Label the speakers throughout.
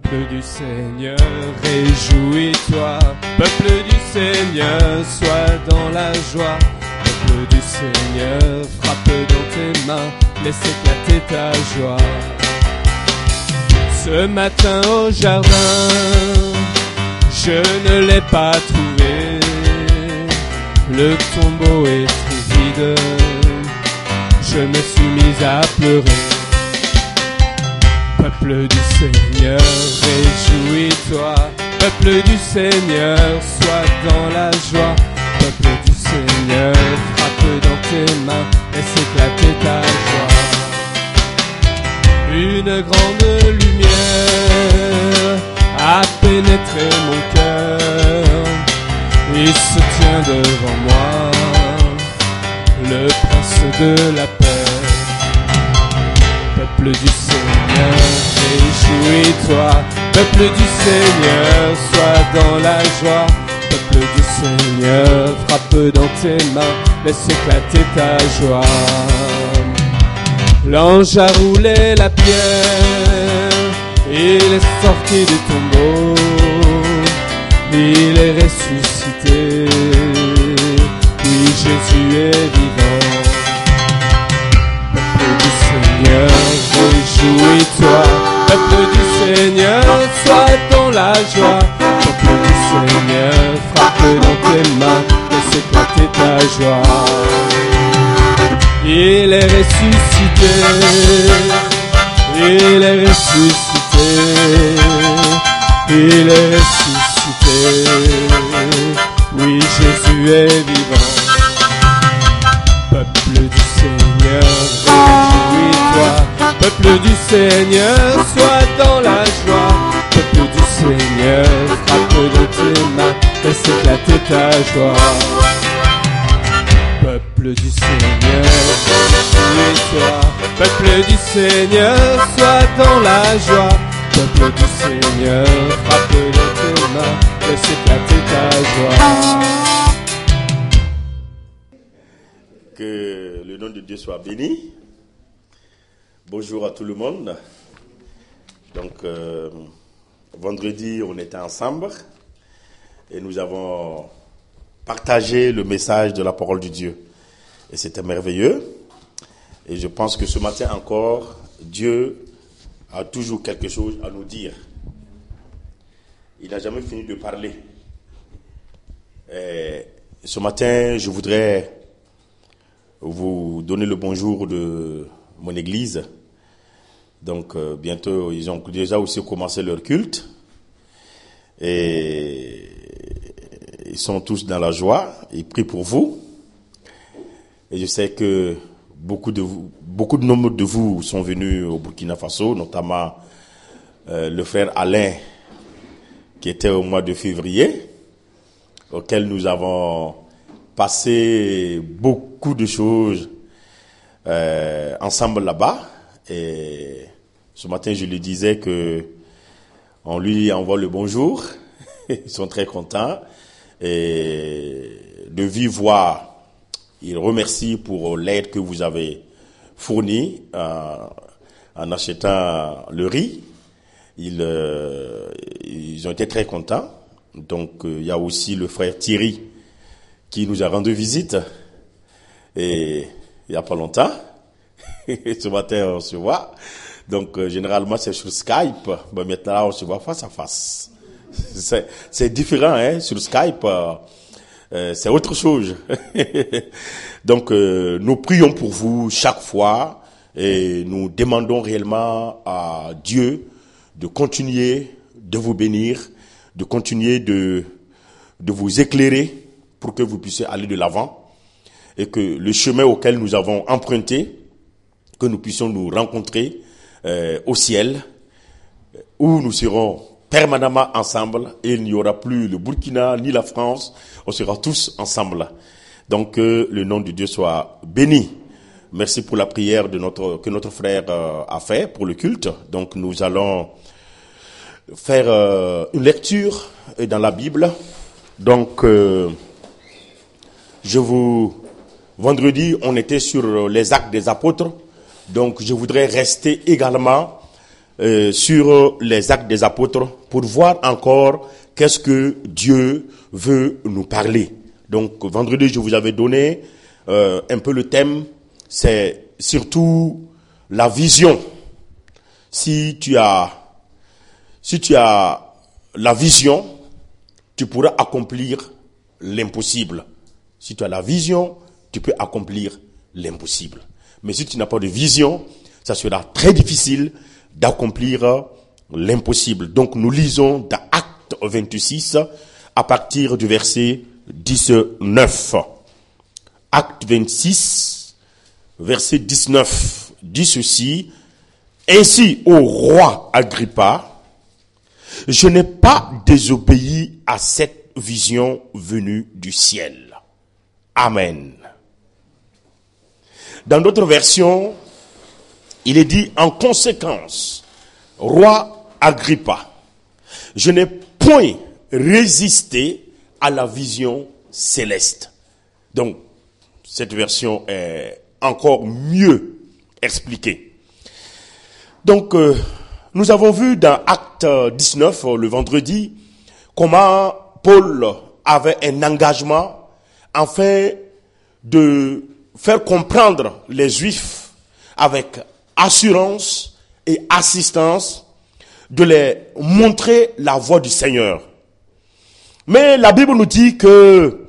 Speaker 1: Peuple du Seigneur, réjouis-toi. Peuple du Seigneur, sois dans la joie. Peuple du Seigneur, frappe dans tes mains, laisse éclater ta joie. Ce matin au jardin, je ne l'ai pas trouvé. Le tombeau est très vide, je me suis mis à pleurer. Peuple du Seigneur, réjouis-toi. Peuple du Seigneur, sois dans la joie. Peuple du Seigneur, frappe dans tes mains, laisse éclater ta joie. Une grande lumière a pénétré mon cœur. Il se tient devant moi, le prince de la paix. Peuple du Seigneur, réjouis-toi. Peuple du Seigneur, sois dans la joie. Peuple du Seigneur, frappe dans tes mains, laisse éclater ta joie. L'ange a roulé la pierre, il est sorti du tombeau, il est ressuscité, oui Jésus est vivant. Peuple du Seigneur, réjouis-toi. Peuple du Seigneur, sois dans la joie. Peuple du Seigneur, frappe dans tes mains, laisse éclater ta joie. Il est ressuscité, il est ressuscité, il est ressuscité, oui Jésus est vivant. Peuple du Seigneur, réjouis-toi. Peuple du Seigneur, sois dans la joie. Peuple du Seigneur, frappe dans tes mains, laisse éclater ta joie. Peuple du Seigneur, réjouis-toi. Peuple du Seigneur, sois dans la joie. Peuple du Seigneur, frappe dans tes mains, laisse éclater ta joie.
Speaker 2: Que le nom de Dieu soit béni. Bonjour à tout le monde. Donc, vendredi, on était ensemble et nous avons partagé le message de la parole de Dieu. Et c'était merveilleux. Et je pense que ce matin encore, Dieu a toujours quelque chose à nous dire. Il n'a jamais fini de parler. Et ce matin, je voudrais vous donner le bonjour de mon église. Donc, bientôt, ils ont déjà aussi commencé leur culte. Et ils sont tous dans la joie. Ils prient pour vous. Et je sais que beaucoup de nombre de vous sont venus au Burkina Faso, notamment le frère Alain, qui était au mois de février, auquel nous avons passé beaucoup de choses ensemble là-bas. Et ce matin, je lui disais que on lui envoie le bonjour. Ils sont très contents. Et de vive voix, il remercie pour l'aide que vous avez fournie en achetant le riz. Ils ont été très contents. Donc, il y a aussi le frère Thierry qui nous a rendu visite. Et il n'y a pas longtemps. Ce matin, on se voit. Donc, généralement, c'est sur Skype. Mais maintenant, on se voit face à face. C'est différent, hein, sur Skype. C'est autre chose. Donc, nous prions pour vous chaque fois et nous demandons réellement à Dieu de continuer de vous bénir, de continuer de vous éclairer pour que vous puissiez aller de l'avant et que le chemin auquel nous avons emprunté, que nous puissions nous rencontrer au ciel où nous serons permanemment ensemble et il n'y aura plus le Burkina ni la France, on sera tous ensemble. Donc le nom de Dieu soit béni. Merci pour la prière que notre frère a fait pour le culte. Donc nous allons faire une lecture dans la Bible. Donc vendredi on était sur les actes des apôtres. Donc je voudrais rester également sur les actes des apôtres pour voir encore qu'est-ce que Dieu veut nous parler. Donc vendredi, je vous avais donné un peu le thème, c'est surtout la vision. Si tu as la vision, tu pourras accomplir l'impossible. Si tu as la vision, tu peux accomplir l'impossible. Mais si tu n'as pas de vision, ça sera très difficile d'accomplir l'impossible. Donc nous lisons dans Acte 26 à partir du verset 19. Acte 26, verset 19 dit ceci: Ainsi, ô roi Agrippa, je n'ai pas désobéi à cette vision venue du ciel. Amen. Dans d'autres versions, il est dit: en conséquence, roi Agrippa, je n'ai point résisté à la vision céleste. Donc, cette version est encore mieux expliquée. Donc, nous avons vu dans Acte 19, le vendredi, comment Paul avait un engagement afin de faire comprendre les Juifs avec assurance et assistance, de les montrer la voie du Seigneur. Mais la Bible nous dit que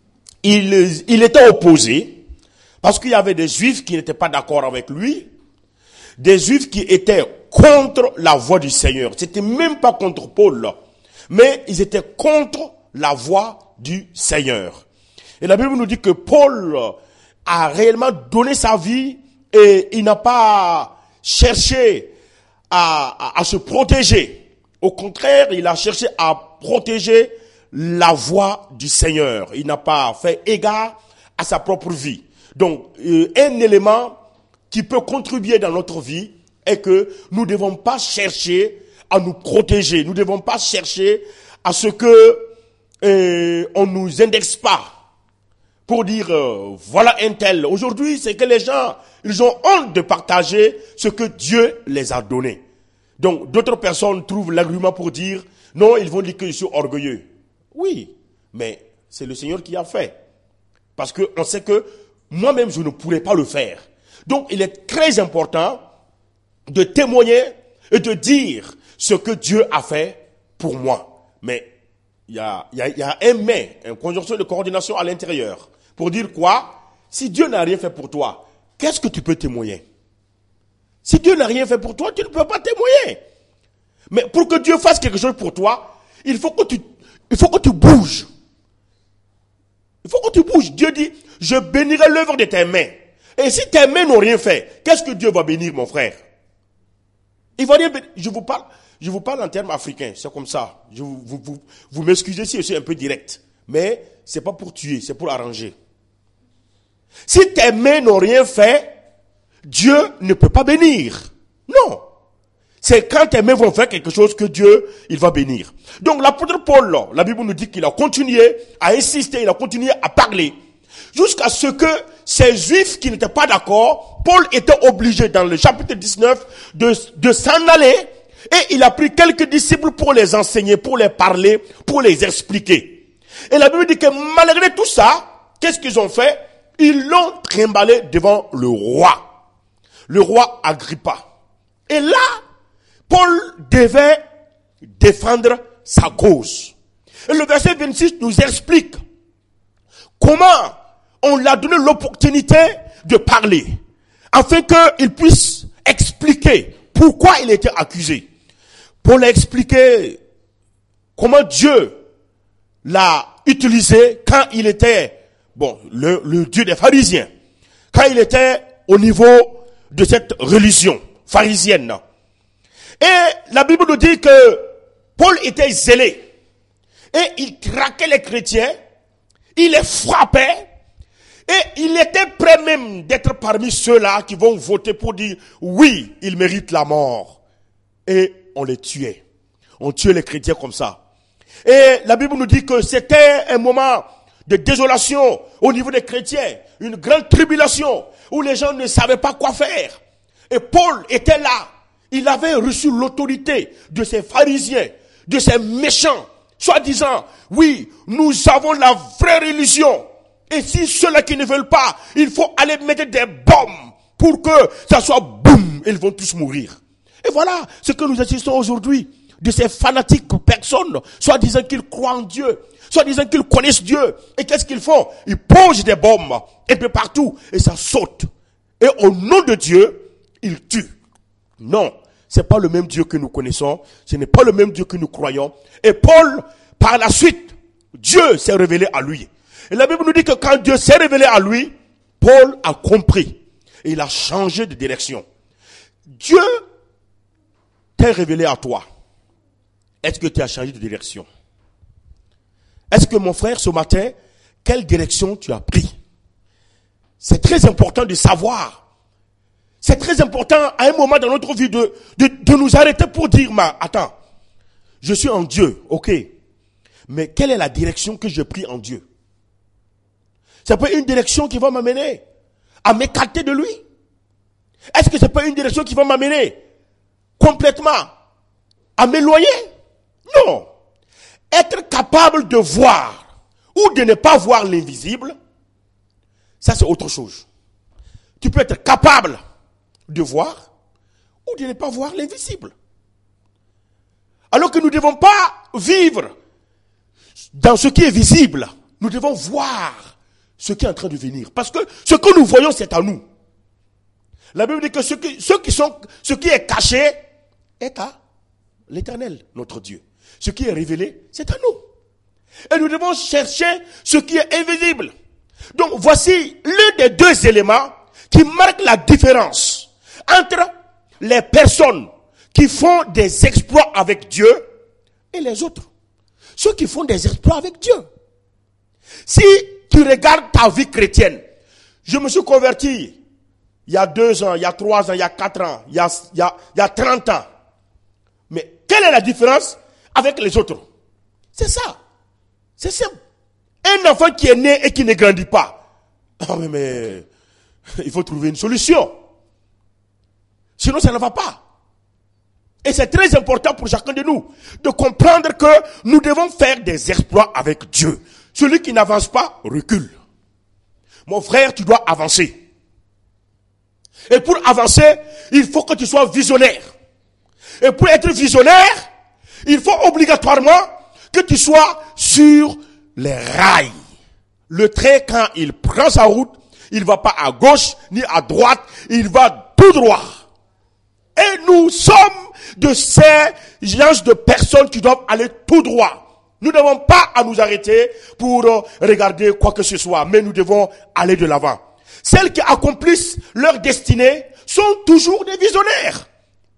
Speaker 2: il était opposé, parce qu'il y avait des Juifs qui n'étaient pas d'accord avec lui, des Juifs qui étaient contre la voie du Seigneur. C'était même pas contre Paul, mais ils étaient contre la voie du Seigneur. Et la Bible nous dit que Paul a réellement donné sa vie et il n'a pas cherché à se protéger. Au contraire, il a cherché à protéger la voie du Seigneur. Il n'a pas fait égard à sa propre vie. Donc, un élément qui peut contribuer dans notre vie est que nous ne devons pas chercher à nous protéger. Nous ne devons pas chercher à ce que on nous indexe pas pour dire voilà un tel. Aujourd'hui, c'est que les gens, ils ont honte de partager ce que Dieu les a donné. Donc, d'autres personnes trouvent l'argument pour dire non, ils vont dire que je suis orgueilleux. Oui, mais c'est le Seigneur qui a fait. Parce que on sait que moi-même, je ne pourrais pas le faire. Donc, il est très important de témoigner et de dire ce que Dieu a fait pour moi. Mais il y a un mais, une conjonction de coordination à l'intérieur. Pour dire quoi? Si Dieu n'a rien fait pour toi, qu'est-ce que tu peux témoigner? Si Dieu n'a rien fait pour toi, tu ne peux pas témoigner. Mais pour que Dieu fasse quelque chose pour toi, il faut que tu bouges. Il faut que tu bouges. Dieu dit, je bénirai l'œuvre de tes mains. Et si tes mains n'ont rien fait, qu'est-ce que Dieu va bénir, mon frère? Il va dire, je vous parle en termes africains, c'est comme ça. Vous m'excusez si je suis un peu direct. Mais c'est pas pour tuer, c'est pour arranger. Si tes mains n'ont rien fait, Dieu ne peut pas bénir. Non. C'est quand tes mains vont faire quelque chose que Dieu, il va bénir. Donc l'apôtre Paul, la Bible nous dit qu'il a continué à insister, il a continué à parler. Jusqu'à ce que ces Juifs qui n'étaient pas d'accord, Paul était obligé dans le chapitre 19 de s'en aller. Et il a pris quelques disciples pour les enseigner, pour les parler, pour les expliquer. Et la Bible dit que malgré tout ça, qu'est-ce qu'ils ont fait? Ils l'ont trimballé devant le roi Agrippa. Et là, Paul devait défendre sa cause. Et le verset 26 nous explique comment on lui a donné l'opportunité de parler, afin qu'il puisse expliquer pourquoi il était accusé. Paul a expliqué comment Dieu l'a utilisé quand il était, le Dieu des pharisiens, quand il était au niveau de cette religion pharisienne. Et la Bible nous dit que Paul était zélé et il traquait les chrétiens, il les frappait et il était prêt même d'être parmi ceux-là qui vont voter pour dire oui, il mérite la mort. Et on les tuait. On tuait les chrétiens comme ça. Et la Bible nous dit que c'était un moment de désolation au niveau des chrétiens, une grande tribulation où les gens ne savaient pas quoi faire. Et Paul était là.
Speaker 3: Il avait reçu l'autorité de ces pharisiens, de ces méchants, soi-disant, oui, nous avons la vraie religion. Et si ceux-là qui ne veulent pas, il faut aller mettre des bombes pour que ça soit boum, ils vont tous mourir. Et voilà ce que nous assistons aujourd'hui de ces fanatiques personnes, soi-disant qu'ils croient en Dieu, soi-disant qu'ils connaissent Dieu. Et qu'est-ce qu'ils font? Ils posent des bombes un peu partout et ça saute. Et au nom de Dieu, ils tuent. Non, c'est pas le même Dieu que nous connaissons, ce n'est pas le même Dieu que nous croyons. Et Paul, par la suite, Dieu s'est révélé à lui. Et la Bible nous dit que quand Dieu s'est révélé à lui, Paul a compris. Et il a changé de direction. Dieu t'est révélé à toi. Est-ce que tu as changé de direction? Est-ce que mon frère, ce matin, quelle direction tu as pris? C'est très important de savoir. C'est très important à un moment dans notre vie de nous arrêter pour dire, attends, je suis en Dieu, ok. Mais quelle est la direction que j'ai prise en Dieu? C'est pas une direction qui va m'amener à m'écarter de lui? Est-ce que c'est pas une direction qui va m'amener complètement à m'éloigner? Non. Être capable de voir ou de ne pas voir l'invisible, ça c'est autre chose. Tu peux être capable de voir ou de ne pas voir l'invisible. Alors que nous ne devons pas vivre dans ce qui est visible. Nous devons voir ce qui est en train de venir. Parce que ce que nous voyons, c'est à nous. La Bible dit que ce qui est caché est à l'Éternel, notre Dieu. Ce qui est révélé, c'est à nous. Et nous devons chercher ce qui est invisible. Donc voici l'un des deux éléments qui marquent la différence entre les personnes qui font des exploits avec Dieu et les autres. Ceux qui font des exploits avec Dieu. Si tu regardes ta vie chrétienne, je me suis converti il y a 2 ans, il y a 3 ans, il y a 4 ans, il y a 30 ans. Mais quelle est la différence avec les autres? C'est ça. C'est simple. Un enfant qui est né et qui ne grandit pas. Oh mais il faut trouver une solution. Sinon ça ne va pas. Et c'est très important pour chacun de nous de comprendre que nous devons faire des exploits avec Dieu. Celui qui n'avance pas, recule. Mon frère, tu dois avancer. Et pour avancer, il faut que tu sois visionnaire. Et pour être visionnaire, il faut obligatoirement que tu sois sur les rails. Le train, quand il prend sa route, il ne va pas à gauche ni à droite, il va tout droit. Et nous sommes de ces genres de personnes qui doivent aller tout droit. Nous n'avons pas à nous arrêter pour regarder quoi que ce soit, mais nous devons aller de l'avant. Celles qui accomplissent leur destinée sont toujours des visionnaires.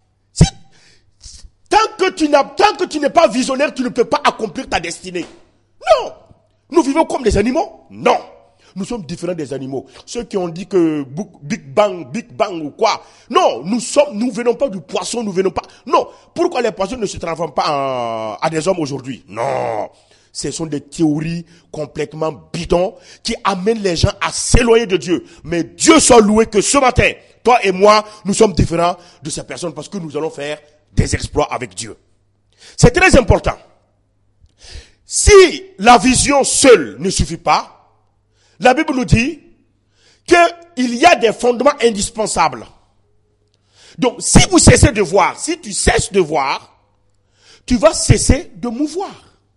Speaker 3: Tant que tu n'es pas visionnaire, tu ne peux pas accomplir ta destinée. Non. Nous vivons comme des animaux? Non. Nous sommes différents des animaux. Ceux qui ont dit que Big Bang ou quoi. Non, nous venons pas du poisson, nous venons pas. Non. Pourquoi les poissons ne se transforment pas à des hommes aujourd'hui? Non. Ce sont des théories complètement bidons qui amènent les gens à s'éloigner de Dieu. Mais Dieu soit loué que ce matin, toi et moi, nous sommes différents de ces personnes parce que nous allons faire des exploits avec Dieu. C'est très important. Si la vision seule ne suffit pas, la Bible nous dit qu'il y a des fondements indispensables. Donc, si vous cessez de voir, si tu cesses de voir, tu vas cesser de mouvoir.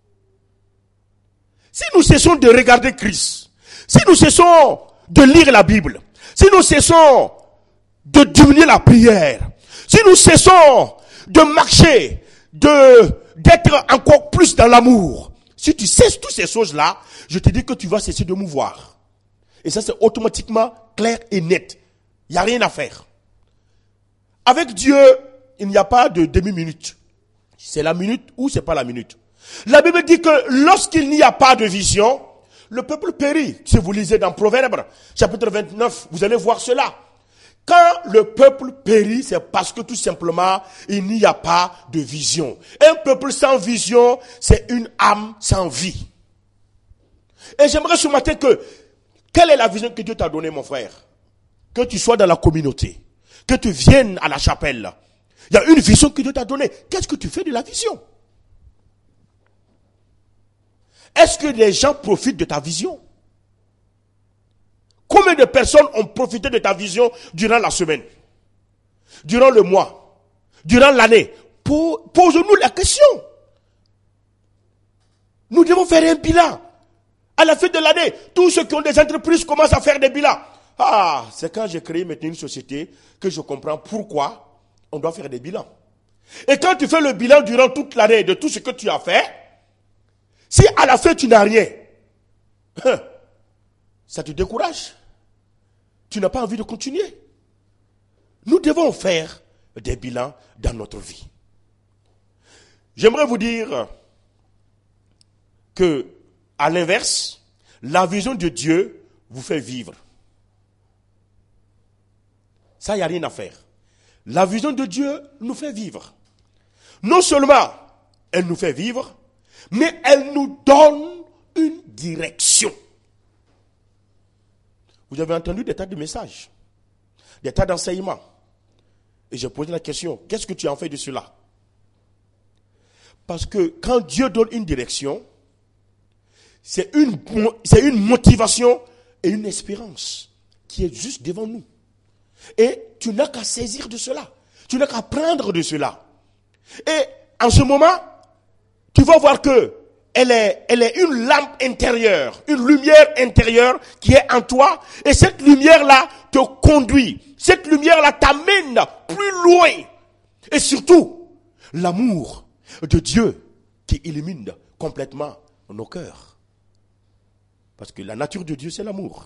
Speaker 3: Si nous cessons de regarder Christ, si nous cessons de lire la Bible, si nous cessons de diminuer la prière, si nous cessons de marcher, d'être encore plus dans l'amour, si tu cesses toutes ces choses-là, je te dis que tu vas cesser de mouvoir. Et ça, c'est automatiquement clair et net. Il n'y a rien à faire. Avec Dieu, il n'y a pas de demi-minute. C'est la minute ou c'est pas la minute. La Bible dit que lorsqu'il n'y a pas de vision, le peuple périt. Si vous lisez dans Proverbes, chapitre 29, vous allez voir cela. Quand le peuple périt, c'est parce que tout simplement, il n'y a pas de vision. Un peuple sans vision, c'est une âme sans vie. Et j'aimerais ce matin quelle est la vision que Dieu t'a donnée, mon frère? Que tu sois dans la communauté, que tu viennes à la chapelle, Il y a une vision que Dieu t'a donnée. Qu'est-ce que tu fais de la vision? Est-ce que les gens profitent de ta vision? Combien de personnes ont profité de ta vision durant la semaine, durant le mois, durant l'année? Pose-nous la question. Nous devons faire un bilan. À la fin de l'année, tous ceux qui ont des entreprises commencent à faire des bilans. Ah, c'est quand j'ai créé maintenant une société que je comprends pourquoi on doit faire des bilans. Et quand tu fais le bilan durant toute l'année de tout ce que tu as fait, si à la fin tu n'as rien, ça te décourage. Tu n'as pas envie de continuer. Nous devons faire des bilans dans notre vie. J'aimerais vous dire que, à l'inverse, la vision de Dieu vous fait vivre. Ça, il n'y a rien à faire. La vision de Dieu nous fait vivre. Non seulement elle nous fait vivre, mais elle nous donne une direction. Vous avez entendu des tas de messages, des tas d'enseignements. Et j'ai posé la question, qu'est-ce que tu en fais de cela? Parce que quand Dieu donne une direction, c'est une motivation et une espérance qui est juste devant nous. Et tu n'as qu'à saisir de cela. Tu n'as qu'à prendre de cela. Et en ce moment, tu vas voir que elle est une lampe intérieure, une lumière intérieure qui est en toi. Et cette lumière-là te conduit. Cette lumière-là t'amène plus loin. Et surtout, l'amour de Dieu qui illumine complètement nos cœurs. Parce que la nature de Dieu, c'est l'amour.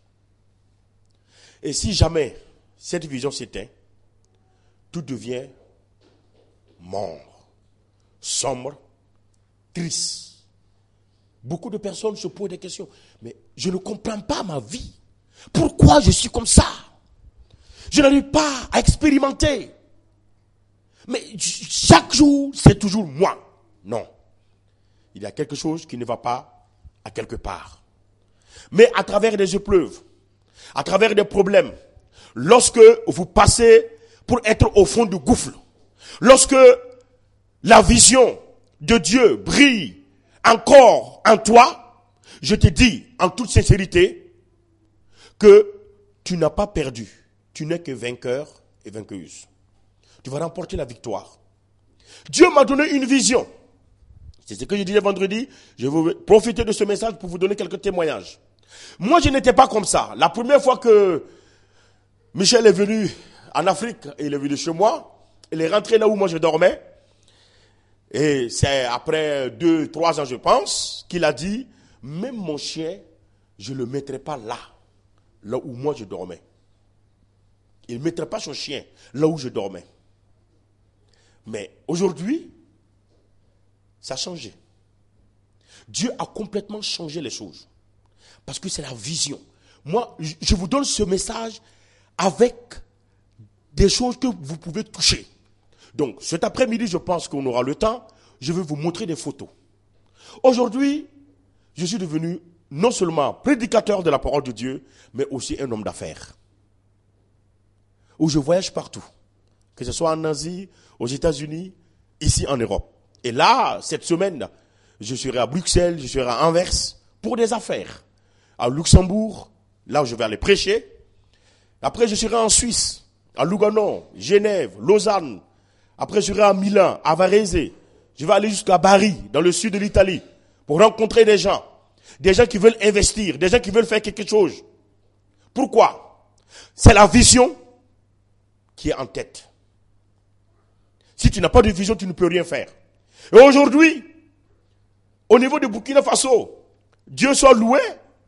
Speaker 3: Et si jamais cette vision s'éteint, tout devient mort, sombre, triste. Beaucoup de personnes se posent des questions. Mais je ne comprends pas ma vie. Pourquoi je suis comme ça? Je n'arrive pas à expérimenter. Mais chaque jour, c'est toujours moi. Non. Il y a quelque chose qui ne va pas à quelque part. Mais à travers des épreuves, à travers des problèmes, lorsque vous passez pour être au fond du gouffre, lorsque la vision de Dieu brille encore en toi, je te dis en toute sincérité que tu n'as pas perdu. Tu n'es que vainqueur et vainqueuse. Tu vas remporter la victoire. Dieu m'a donné une vision. C'est ce que je disais vendredi. Je vais profiter de ce message pour vous donner quelques témoignages. Moi, je n'étais pas comme ça. La première fois que Michel est venu en Afrique, il est venu chez moi, il est rentré là où moi je dormais. Et c'est après 2-3 ans, je pense, qu'il a dit, même mon chien, je ne le mettrai pas là où moi je dormais. Il ne mettrait pas son chien là où je dormais. Mais aujourd'hui, ça a changé. Dieu a complètement changé les choses. Parce que c'est la vision. Moi, je vous donne ce message avec des choses que vous pouvez toucher. Donc, cet après-midi, je pense qu'on aura le temps. Je vais vous montrer des photos. Aujourd'hui, je suis devenu non seulement prédicateur de la parole de Dieu, mais aussi un homme d'affaires. Où je voyage partout. Que ce soit en Asie, aux États-Unis, ici en Europe. Et là, cette semaine, je serai à Bruxelles, je serai à Anvers pour des affaires. À Luxembourg, là où je vais aller prêcher. Après, je serai en Suisse, à Lugano, Genève, Lausanne. Après, je serai à Milan, à Varese. Je vais aller jusqu'à Bari, dans le sud de l'Italie, pour rencontrer des gens qui veulent investir, des gens qui veulent faire quelque chose. Pourquoi? C'est la vision qui est en tête. Si tu n'as pas de vision, tu ne peux rien faire. Et aujourd'hui, au niveau de Burkina Faso, Dieu soit loué,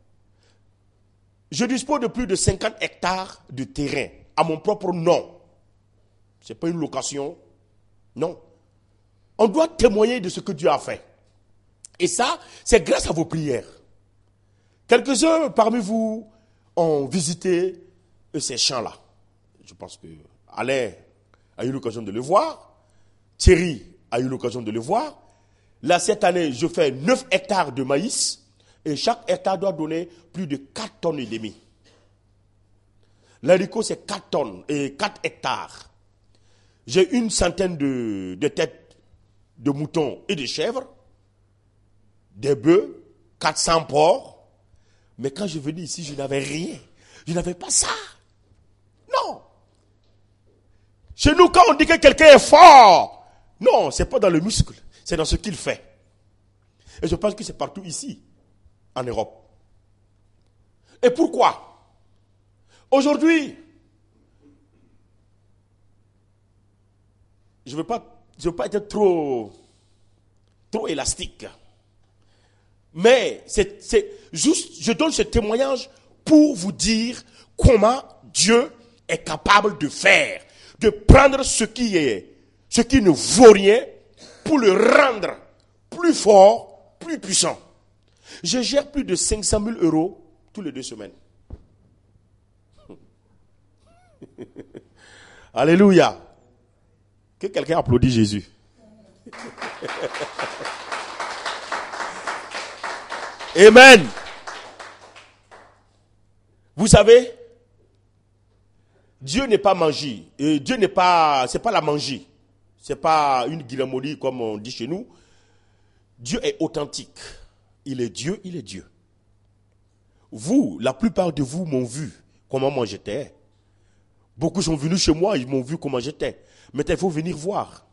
Speaker 3: je dispose de plus de 50 hectares de terrain à mon propre nom. Ce n'est pas une location. Non. On doit témoigner de ce que Dieu a fait. Et ça, c'est grâce à vos prières. Quelques-uns parmi vous ont visité ces champs-là. Je pense que Alain a eu l'occasion de le voir. Thierry a eu l'occasion de le voir. Là, cette année, je fais 9 hectares de maïs. Et chaque hectare doit donner plus de 4 tonnes et demie. L'haricot, c'est 4 tonnes et 4 hectares. j'ai une centaine de têtes de moutons et de chèvres, des bœufs, 400 porcs. Mais quand je venais ici, je n'avais rien. Je n'avais pas ça. Non. Chez nous, quand on dit que quelqu'un est fort, non, c'est pas dans le muscle, c'est dans ce qu'il fait. Et je pense que c'est partout ici, en Europe. Et pourquoi? Aujourd'hui, je veux pas être trop élastique. Mais c'est juste, je donne ce témoignage pour vous dire comment Dieu est capable de faire, de prendre ce qui ne vaut rien pour le rendre plus fort, plus puissant. Je gère plus de 500 000 € tous les 2 semaines. Alléluia. Que quelqu'un applaudisse Jésus. Amen. Vous savez, Dieu n'est pas magie. Et Dieu c'est pas la magie. C'est pas une guilamolie comme on dit chez nous. Dieu est authentique. Il est Dieu, il est Dieu. Vous, la plupart de vous m'ont vu comment moi j'étais. Beaucoup sont venus chez moi, ils m'ont vu comment j'étais. Maintenant, il faut venir voir.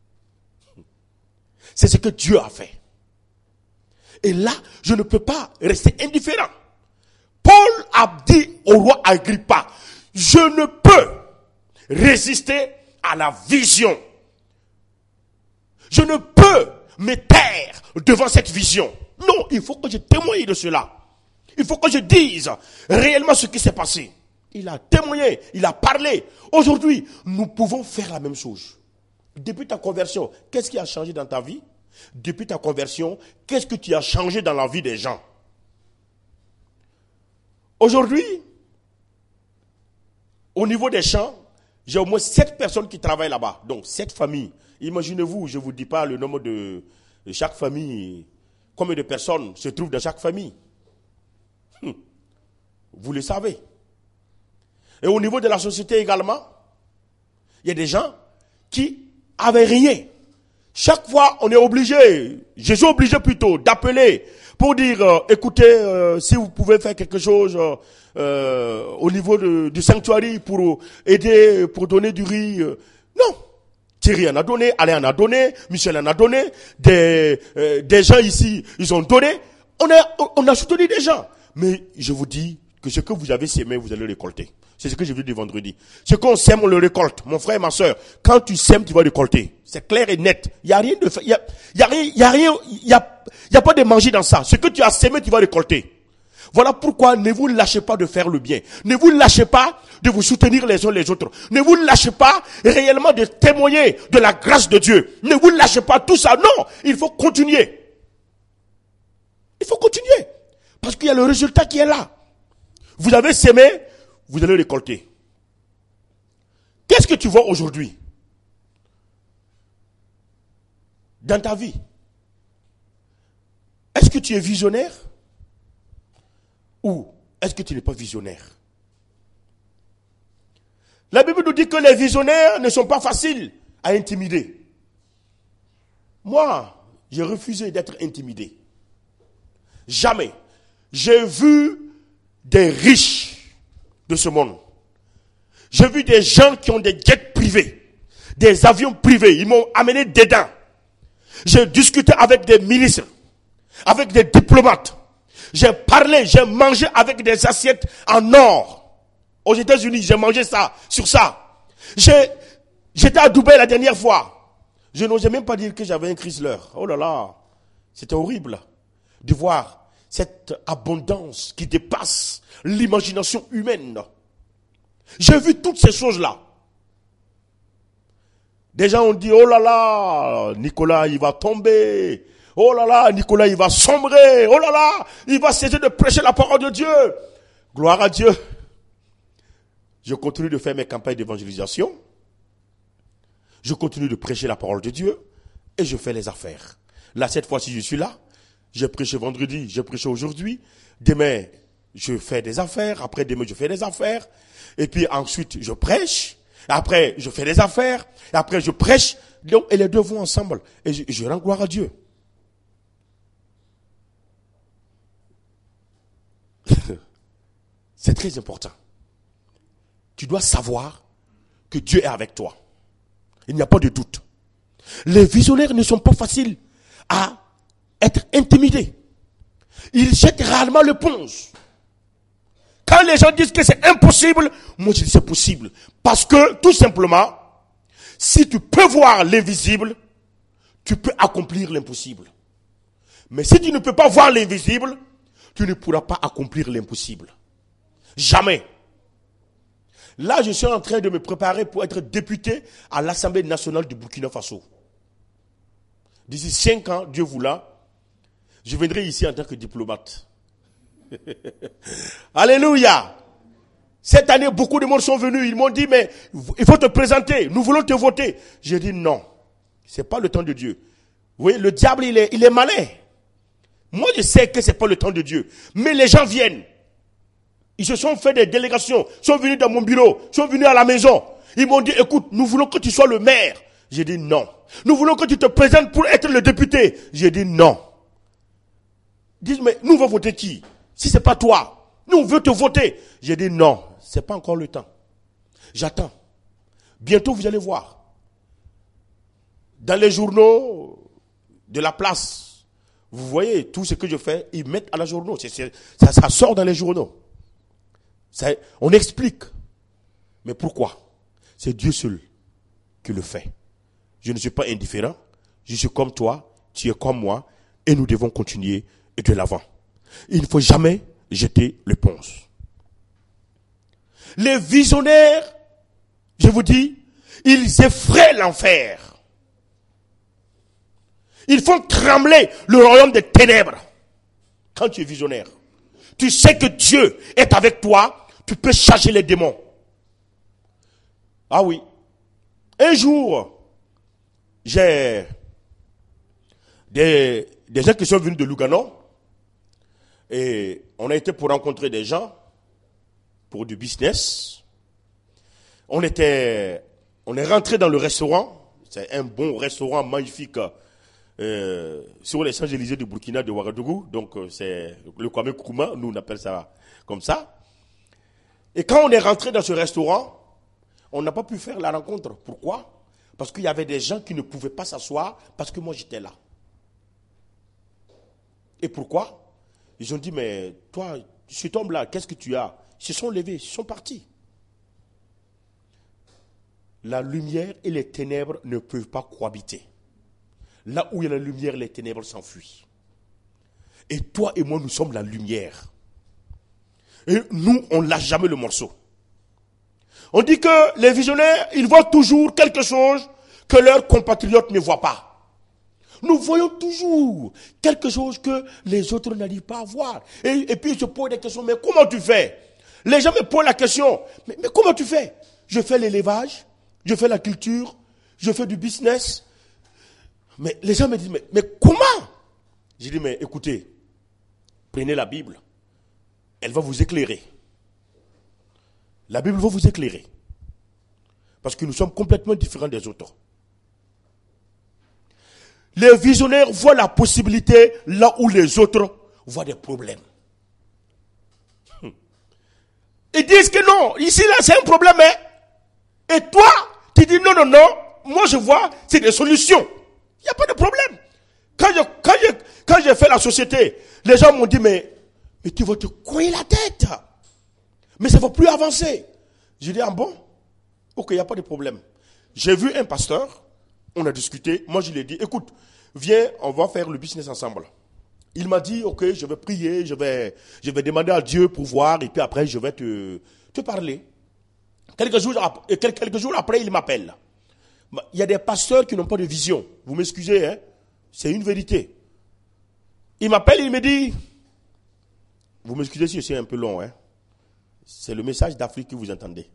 Speaker 3: C'est ce que Dieu a fait. Et là, je ne peux pas rester indifférent. Paul a dit au roi Agrippa, je ne peux résister à la vision. Je ne peux me taire devant cette vision. Non, il faut que je témoigne de cela. Il faut que je dise réellement ce qui s'est passé. Il a témoigné, il a parlé. Aujourd'hui, nous pouvons faire la même chose. Depuis ta conversion, qu'est-ce qui a changé dans ta vie? Depuis ta conversion, qu'est-ce que tu as changé dans la vie des gens? Aujourd'hui, au niveau des champs, j'ai au moins 7 personnes qui travaillent là-bas. Donc 7 familles. Imaginez-vous, je ne vous dis pas le nombre de chaque famille, combien de personnes se trouvent dans chaque famille. Vous le savez. Et au niveau de la société également, il y a des gens qui avaient rien. Chaque fois, on est obligé, je suis obligé plutôt d'appeler pour dire, écoutez, si vous pouvez faire quelque chose au niveau du sanctuaire pour aider, pour donner du riz. Non. Thierry en a donné, Alain en a donné, Michel en a donné, des gens ici, ils ont donné. On a soutenu des gens. Mais je vous dis que ce que vous avez sémé, vous allez récolter. C'est ce que j'ai vu du vendredi. Ce qu'on sème, on le récolte. Mon frère et ma soeur, quand tu sèmes, tu vas récolter. C'est clair et net. Il y a rien de fait. Il y a pas de manger dans ça. Ce que tu as sémé, tu vas récolter. Voilà pourquoi ne vous lâchez pas de faire le bien. Ne vous lâchez pas de vous soutenir les uns les autres. Ne vous lâchez pas réellement de témoigner de la grâce de Dieu. Ne vous lâchez pas tout ça. Non, il faut continuer. Il faut continuer. Parce qu'il y a le résultat qui est là. Vous avez sémé, vous allez récolter. Qu'est-ce que tu vois aujourd'hui dans ta vie? Est-ce que tu es visionnaire? Ou est-ce que tu n'es pas visionnaire? La Bible nous dit que les visionnaires ne sont pas faciles à intimider. Moi, j'ai refusé d'être intimidé. Jamais. J'ai vu des riches de ce monde. J'ai vu des gens qui ont des jets privés, des avions privés. Ils m'ont amené dedans. J'ai discuté avec des ministres, avec des diplomates. J'ai parlé, j'ai mangé avec des assiettes en or. Aux États-Unis, j'ai mangé ça, sur ça. J'étais à Dubaï la dernière fois. Je n'osais même pas dire que j'avais un Chrysler. Oh là là, c'était horrible de voir cette abondance qui dépasse l'imagination humaine. J'ai vu toutes ces choses-là. Des gens ont dit, oh là là, Nicolas, il va tomber. Oh là là, Nicolas, il va sombrer. Oh là là, il va cesser de prêcher la parole de Dieu. Gloire à Dieu. Je continue de faire mes campagnes d'évangélisation. Je continue de prêcher la parole de Dieu. Et je fais les affaires. Là, cette fois-ci, je suis là. J'ai prêché vendredi, j'ai prêché aujourd'hui. Demain, je fais des affaires. Après demain, je fais des affaires. Et puis ensuite, je prêche. Après, je fais des affaires. Et après, je prêche. Donc, et les deux vont ensemble. Et je rends gloire à Dieu. C'est très important. Tu dois savoir que Dieu est avec toi. Il n'y a pas de doute. Les visionnaires ne sont pas faciles à être intimidés. Ils jettent rarement l'éponge. Quand les gens disent que c'est impossible, moi je dis c'est possible. Parce que, tout simplement, si tu peux voir l'invisible, tu peux accomplir l'impossible. Mais si tu ne peux pas voir l'invisible, tu ne pourras pas accomplir l'impossible. Jamais. Là, je suis en train de me préparer pour être député à l'Assemblée nationale du Burkina Faso. D'ici 5 ans, Dieu voulant, je viendrai ici en tant que diplomate. Alléluia. Cette année, beaucoup de monde sont venus. Ils m'ont dit, mais il faut te présenter. Nous voulons te voter. J'ai dit non. C'est pas le temps de Dieu. Vous voyez, le diable, il est malin. Moi, je sais que c'est pas le temps de Dieu. Mais les gens viennent. Ils se sont fait des délégations. Ils sont venus dans mon bureau. Ils sont venus à la maison. Ils m'ont dit, écoute, nous voulons que tu sois le maire. J'ai dit non. Nous voulons que tu te présentes pour être le député. J'ai dit non. Ils disent, mais nous voulons voter qui? Si c'est pas toi, nous on veut te voter. J'ai dit non, c'est pas encore le temps. J'attends. Bientôt vous allez voir. Dans les journaux de la place, vous voyez tout ce que je fais, ils mettent à la journaux. Ça sort dans les journaux. On explique. Mais pourquoi? C'est Dieu seul qui le fait. Je ne suis pas indifférent. Je suis comme toi, tu es comme moi, et nous devons continuer de l'avant. Il ne faut jamais jeter l'éponge. Les visionnaires, je vous dis, ils effraient l'enfer. Ils font trembler le royaume des ténèbres. Quand tu es visionnaire, tu sais que Dieu est avec toi, tu peux chasser les démons. Ah oui. Un jour, j'ai des gens qui sont venus de Lugano. Et on a été pour rencontrer des gens pour du business. On est rentré dans le restaurant. C'est un bon restaurant magnifique sur les Champs-Élysées du Burkina de Ouagadougou. Donc c'est le Kwame Nkrumah, nous on appelle ça comme ça. Et quand on est rentré dans ce restaurant, on n'a pas pu faire la rencontre. Pourquoi? Parce qu'il y avait des gens qui ne pouvaient pas s'asseoir parce que moi j'étais là. Et pourquoi? Ils ont dit, mais toi, cet homme-là, qu'est-ce que tu as? Ils se sont levés, ils sont partis. La lumière et les ténèbres ne peuvent pas cohabiter. Là où il y a la lumière, les ténèbres s'enfuient. Et toi et moi, nous sommes la lumière. Et nous, on ne lâche jamais le morceau. On dit que les visionnaires, ils voient toujours quelque chose que leurs compatriotes ne voient pas. Nous voyons toujours quelque chose que les autres n'arrivent pas à voir. Et puis ils se posent des questions, mais comment tu fais? Les gens me posent la question, mais comment tu fais? Je fais l'élevage, je fais la culture, je fais du business. Mais les gens me disent, mais comment? J'ai dit, mais écoutez, prenez la Bible, elle va vous éclairer. La Bible va vous éclairer. Parce que nous sommes complètement différents des autres. Les visionnaires voient la possibilité là où les autres voient des problèmes. Ils disent que non, ici là c'est un problème. Hein? Et toi, tu dis non, moi je vois, c'est des solutions. Il n'y a pas de problème. Quand j'ai fait la société, les gens m'ont dit, mais tu vas te couiller la tête. Mais ça ne va plus avancer. J'ai dit, ah bon? Ok, il n'y a pas de problème. J'ai vu un pasteur. On a discuté. Moi, je lui ai dit, écoute, viens, on va faire le business ensemble. Il m'a dit, ok, je vais prier, je vais demander à Dieu pour voir, et puis après, je vais te parler. Quelques jours après, il m'appelle. Il y a des pasteurs qui n'ont pas de vision. Vous m'excusez, hein? C'est une vérité. Il m'appelle, il me dit, vous m'excusez si je suis un peu long, hein? C'est le message d'Afrique que vous entendez.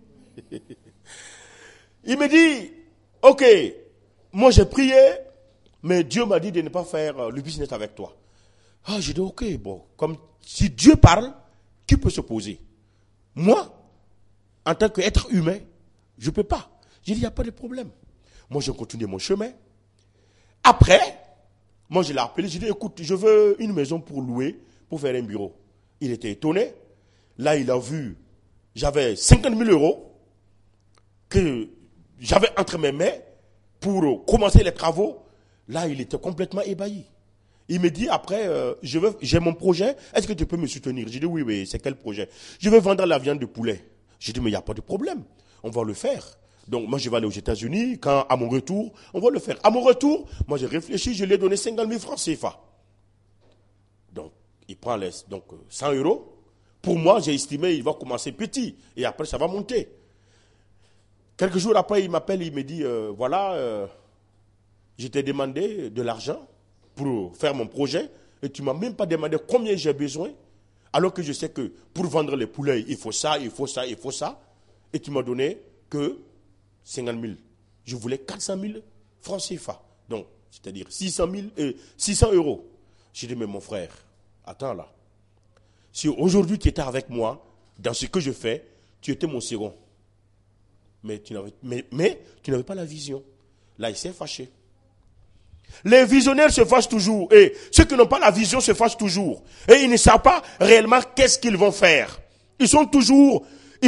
Speaker 3: Il me dit, ok, moi j'ai prié, mais Dieu m'a dit de ne pas faire le business avec toi. Ah, j'ai dit, ok, bon, comme si Dieu parle, qui peut s'opposer? Moi, en tant qu'être humain, Je ne peux pas. J'ai dit, il n'y a pas de problème. Moi, j'ai continué mon chemin. Après, moi, je l'ai appelé, j'ai dit, écoute, je veux une maison pour louer, pour faire un bureau. Il était étonné. Là, il a vu, j'avais 50 000 euros que j'avais entre mes mains pour commencer les travaux. Là, il était complètement ébahi. Il me dit après, j'ai mon projet, est-ce que tu peux me soutenir? J'ai dit oui, c'est quel projet? Je veux vendre la viande de poulet. J'ai dit mais il n'y a pas de problème, on va le faire. Donc moi je vais aller aux États-Unis, quand à mon retour, on va le faire. À mon retour, moi j'ai réfléchi, je lui ai donné 50 000 francs CFA. Donc il prend 100 euros. Pour moi, j'ai estimé il va commencer petit et après ça va monter. Quelques jours après, il m'appelle, il me dit je t'ai demandé de l'argent pour faire mon projet, et tu ne m'as même pas demandé combien j'ai besoin, alors que je sais que pour vendre les poulets, il faut ça, il faut ça, il faut ça, et tu m'as donné que 50 000. Je voulais 400 000 francs CFA, donc c'est-à-dire 600 euros. J'ai dit, mais mon frère, attends là, si aujourd'hui tu étais avec moi, dans ce que je fais, tu étais mon second, mais tu n'avais pas la vision. Là, il s'est fâché. Les visionnaires se fâchent toujours. Et ceux qui n'ont pas la vision se fâchent toujours. Et ils ne savent pas réellement qu'est-ce qu'ils vont faire. Ils vont toujours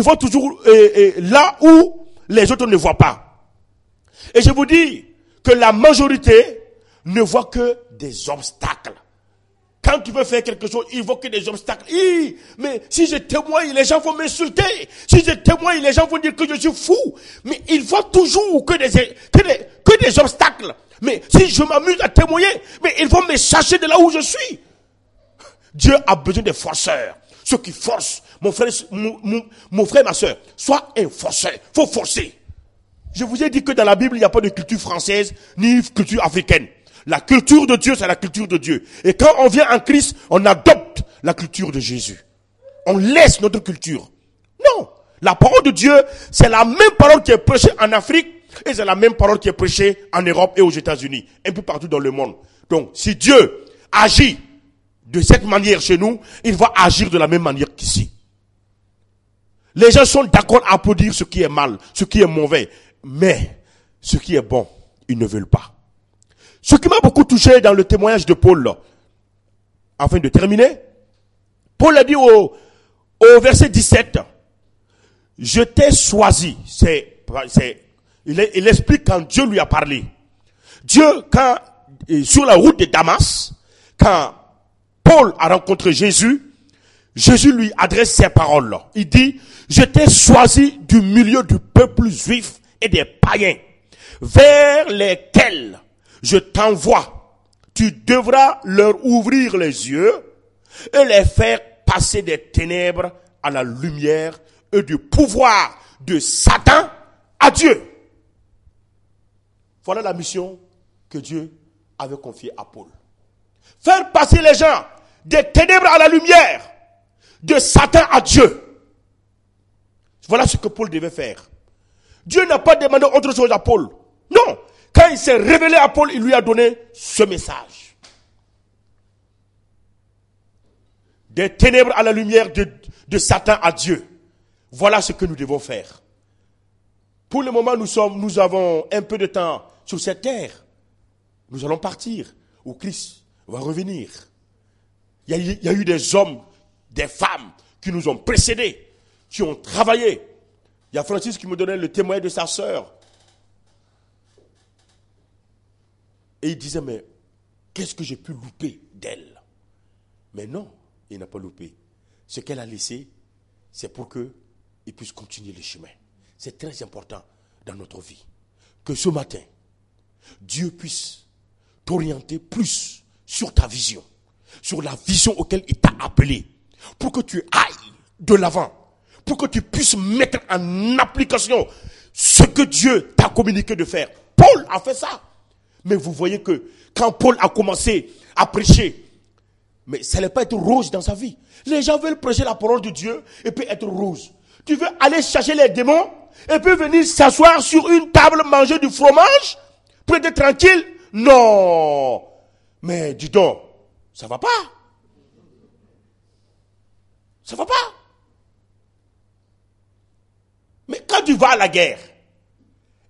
Speaker 3: là où les autres ne voient pas. Et je vous dis que la majorité ne voit que des obstacles. Quand tu veux faire quelque chose, il voit que des obstacles. Mais si je témoigne, les gens vont m'insulter. Si je témoigne, les gens vont dire que je suis fou. Mais il voit toujours que des obstacles. Mais si je m'amuse à témoigner, mais ils vont me chercher de là où je suis. Dieu a besoin des forceurs. Ceux qui forcent. Mon frère et ma soeur, sois un forceur. Faut forcer. Je vous ai dit que dans la Bible, il n'y a pas de culture française, ni culture africaine. La culture de Dieu, c'est la culture de Dieu. Et quand on vient en Christ, on adopte la culture de Jésus. On laisse notre culture. Non. La parole de Dieu, c'est la même parole qui est prêchée en Afrique, et c'est la même parole qui est prêchée en Europe et aux États-Unis, un peu partout dans le monde. Donc, si Dieu agit de cette manière chez nous, il va agir de la même manière qu'ici. Les gens sont d'accord à applaudir ce qui est mal, ce qui est mauvais, mais ce qui est bon, ils ne veulent pas. Ce qui m'a beaucoup touché dans le témoignage de Paul, afin de terminer, Paul a dit au verset 17, je t'ai choisi. Il explique quand Dieu lui a parlé. Dieu, sur la route de Damas, quand Paul a rencontré Jésus, Jésus lui adresse ces paroles. Il dit, je t'ai choisi du milieu du peuple juif et des païens, vers lesquels je t'envoie. Tu devras leur ouvrir les yeux et les faire passer des ténèbres à la lumière et du pouvoir de Satan à Dieu. Voilà la mission que Dieu avait confiée à Paul. Faire passer les gens des ténèbres à la lumière, de Satan à Dieu. Voilà ce que Paul devait faire. Dieu n'a pas demandé autre chose à Paul. Non. Quand il s'est révélé à Paul, il lui a donné ce message. Des ténèbres à la lumière, de Satan à Dieu. Voilà ce que nous devons faire. Pour le moment, nous avons un peu de temps sur cette terre. Nous allons partir où Christ va revenir. Il y a eu des hommes, des femmes qui nous ont précédés, qui ont travaillé. Il y a Francis qui me donnait le témoignage de sa sœur. Et il disait, mais qu'est-ce que j'ai pu louper d'elle? Mais non, il n'a pas loupé. Ce qu'elle a laissé, c'est pour qu'il puisse continuer le chemin. C'est très important dans notre vie. Que ce matin, Dieu puisse t'orienter plus sur ta vision, sur la vision auquel il t'a appelé, pour que tu ailles de l'avant, pour que tu puisses mettre en application ce que Dieu t'a communiqué de faire. Paul a fait ça. Mais vous voyez que quand Paul a commencé à prêcher, mais ça n'allait pas être rose dans sa vie. Les gens veulent prêcher la parole de Dieu et puis être rose. Tu veux aller chercher les démons et puis venir s'asseoir sur une table, manger du fromage pour être tranquille? Non. Mais dis donc, ça va pas. Ça va pas. Mais quand tu vas à la guerre,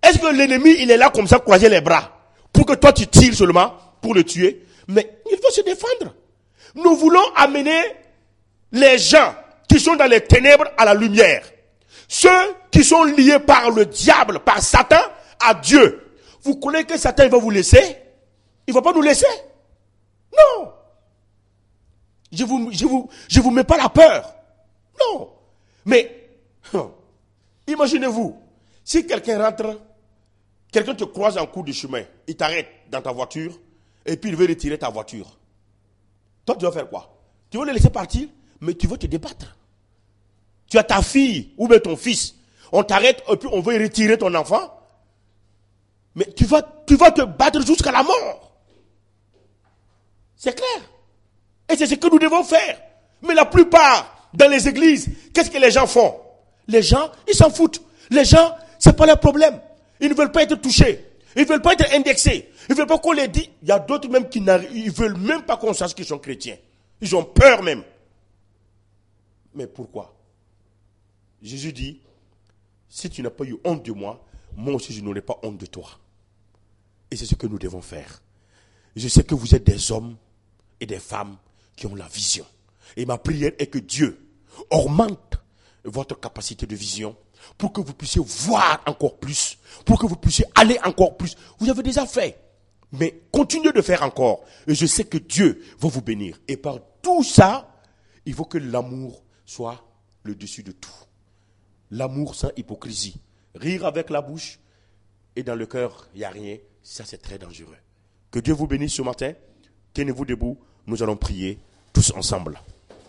Speaker 3: Est-ce que l'ennemi, il est là comme ça, croiser les bras, pour que toi tu tires seulement, pour le tuer? Mais il faut se défendre. Nous voulons amener les gens qui sont dans les ténèbres à la lumière. Ceux qui sont liés par le diable, par Satan, à Dieu. Vous croyez que Satan il va vous laisser? Il ne va pas nous laisser. Non. Je vous mets pas la peur. Non. Mais, imaginez-vous, si quelqu'un rentre, quelqu'un te croise en cours de chemin, il t'arrête dans ta voiture, et puis il veut retirer ta voiture. Toi, tu vas faire quoi? Tu vas le laisser partir, mais tu vas te débattre. Tu as ta fille, ou bien ton fils, on t'arrête, et puis on veut retirer ton enfant, mais tu vas te battre jusqu'à la mort. C'est clair. Et c'est ce que nous devons faire. Mais la plupart, dans les églises, qu'est-ce que les gens font? Les gens, ils s'en foutent. Les gens, c'est pas leur problème. Ils ne veulent pas être touchés. Ils ne veulent pas être indexés. Ils ne veulent pas qu'on les dise. Il y a d'autres même qui ne veulent même pas qu'on sache qu'ils sont chrétiens. Ils ont peur même. Mais pourquoi? Jésus dit, si tu n'as pas eu honte de moi, moi aussi je n'aurai pas honte de toi. Et c'est ce que nous devons faire. Je sais que vous êtes des hommes et des femmes qui ont la vision. Et ma prière est que Dieu augmente votre capacité de vision pour que vous puissiez voir encore plus, pour que vous puissiez aller encore plus. Vous avez déjà fait, mais continuez de faire encore. Et je sais que Dieu va vous bénir. Et par tout ça, il faut que l'amour soit le dessus de tout. L'amour sans hypocrisie. Rire avec la bouche et dans le cœur, il n'y a rien. Ça, c'est très dangereux. Que Dieu vous bénisse ce matin. Tenez-vous debout. Nous allons prier tous ensemble.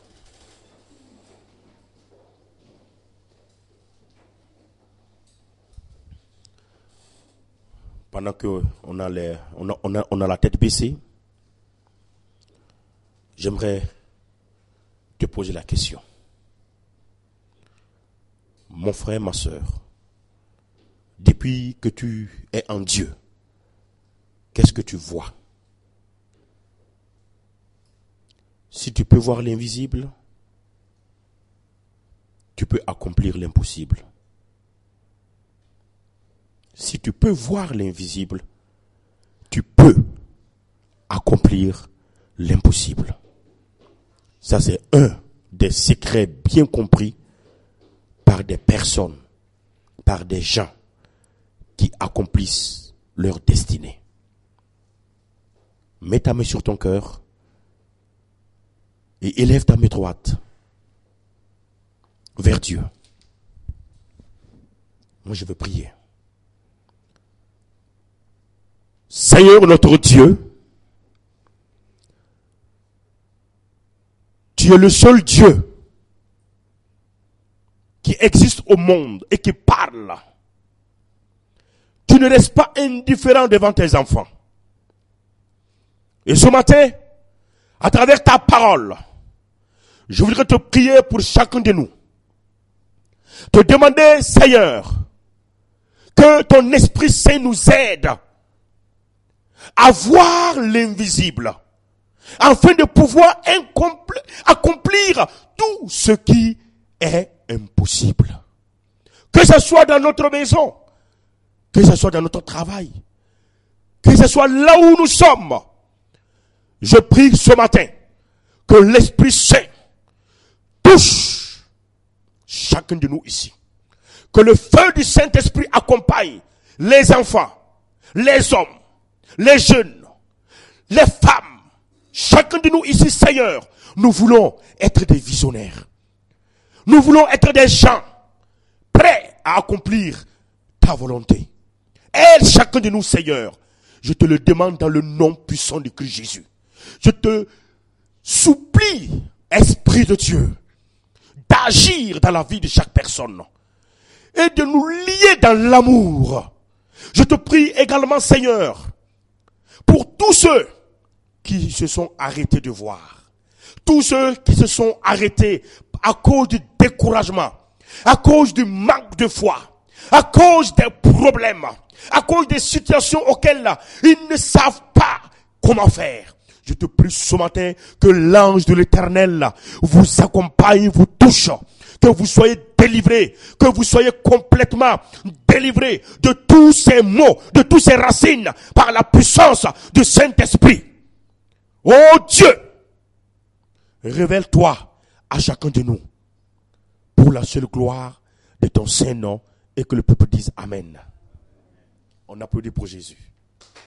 Speaker 3: Pendant qu'on a la tête baissée, j'aimerais te poser la question. Mon frère, ma soeur, depuis que tu es en Dieu, qu'est-ce que tu vois? Si tu peux voir l'invisible, tu peux accomplir l'impossible. Si tu peux voir l'invisible, tu peux accomplir l'impossible. Ça, c'est un des secrets bien compris par des personnes, par des gens qui accomplissent leur destinée. Mets ta main sur ton cœur et élève ta main droite vers Dieu. Moi, je veux prier. Seigneur notre Dieu, tu es le seul Dieu qui existe au monde et qui parle. Tu ne restes pas indifférent devant tes enfants. Et ce matin, à travers ta parole, je voudrais te prier pour chacun de nous. Te demander, Seigneur, que ton Esprit Saint nous aide à voir l'invisible, afin de pouvoir accomplir tout ce qui est impossible. Que ce soit dans notre maison, que ce soit dans notre travail, que ce soit là où nous sommes. Je prie ce matin que l'Esprit Saint touche chacun de nous ici. Que le feu du Saint-Esprit accompagne les enfants, les hommes, les jeunes, les femmes. Chacun de nous ici, Seigneur, nous voulons être des visionnaires. Nous voulons être des gens prêts à accomplir ta volonté. Aide chacun de nous, Seigneur. Je te le demande dans le nom puissant de Christ Jésus. Je te supplie, Esprit de Dieu, d'agir dans la vie de chaque personne et de nous lier dans l'amour. Je te prie également, Seigneur, pour tous ceux qui se sont arrêtés de voir, tous ceux qui se sont arrêtés à cause du découragement, à cause du manque de foi, à cause des problèmes, à cause des situations auxquelles ils ne savent pas comment faire. Je te prie ce matin que l'ange de l'Éternel vous accompagne, vous touche, que vous soyez délivrés, que vous soyez complètement délivrés de tous ces maux, de toutes ces racines, par la puissance du Saint-Esprit. Oh Dieu, révèle-toi à chacun de nous, pour la seule gloire de ton Saint-Nom, et que le peuple dise Amen. On applaudit pour Jésus.